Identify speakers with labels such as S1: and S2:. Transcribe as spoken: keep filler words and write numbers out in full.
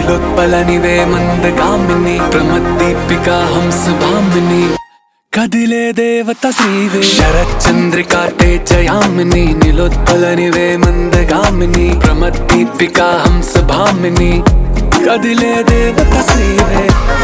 S1: నీలోత్పలనివే మందగామిని ప్రమద్దీపికా హంసభామిని కదిలే దేవత శ్రీవే శరచంద్రికా తేజయామిని నీలోత్పలనివే మందగామిని ప్రమద్దీపికా హంసభామిని కదిలే దేవత శ్రీవే